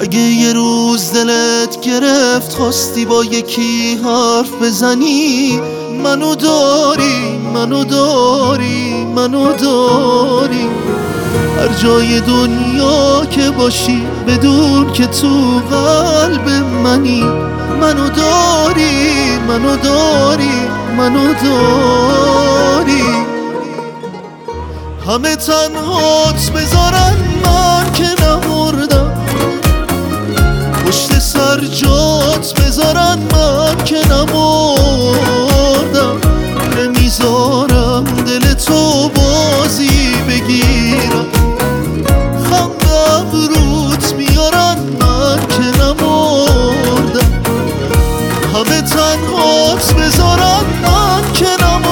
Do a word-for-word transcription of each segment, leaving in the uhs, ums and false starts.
اگه یه روز دلت گرفت خواستی با یکی حرف بزنی، منو داری منو داری منو داری. هر جای دنیا که باشی بدون که تو قلب منی، منو داری منو داری منو داری. همه تنهات بذارن من که نمردم، پشت سر جات بذارن من که نمردم. نمیذارم دل تو بازی بگیرم، خنده ابروت میارن من که نمردم. همه تنهات بذارن من که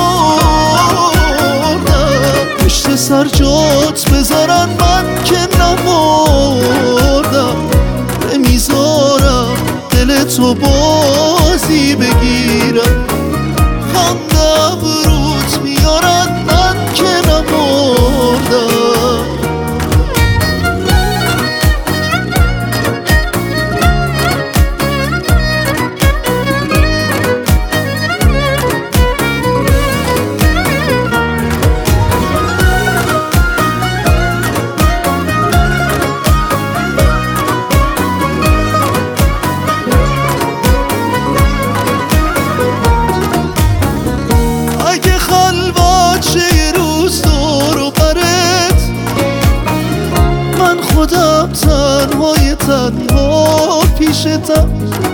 نمردم، پشت سر جات بذارن من که نمردم. نمیذارم دل تو بازی بگیرم، خنده ابروت میارن من که نمردم. خودم تنهای تنها پیشتم،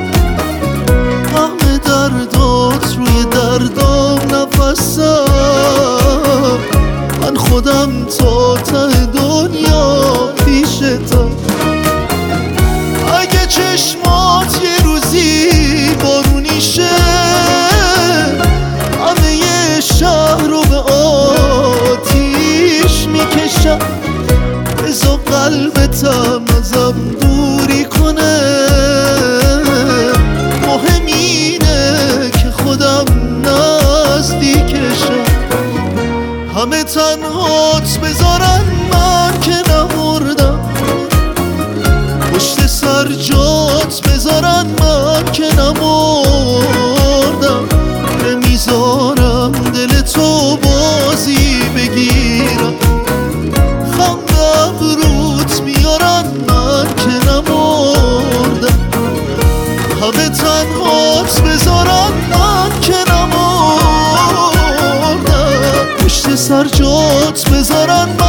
همه دردات روی دردام نفسم. من خودم تا ته دنیا پیشتم. اگه چشمات یه روزی بارونی شه، همه یه شهر رو به آتیش میکشم. بذار قلبتم ازم دوری کنه، مهم اینه که خودم نزدیکشم. همه تنهات بذارن من که نمردم، پشت سر جات بذارن من که نمردم. نمیذارم دل تو بازی بگیرم، خنده ابروت میارن من که نمردم. همه تنهات بذارن من که نمردم، پشت سر جات بذارن من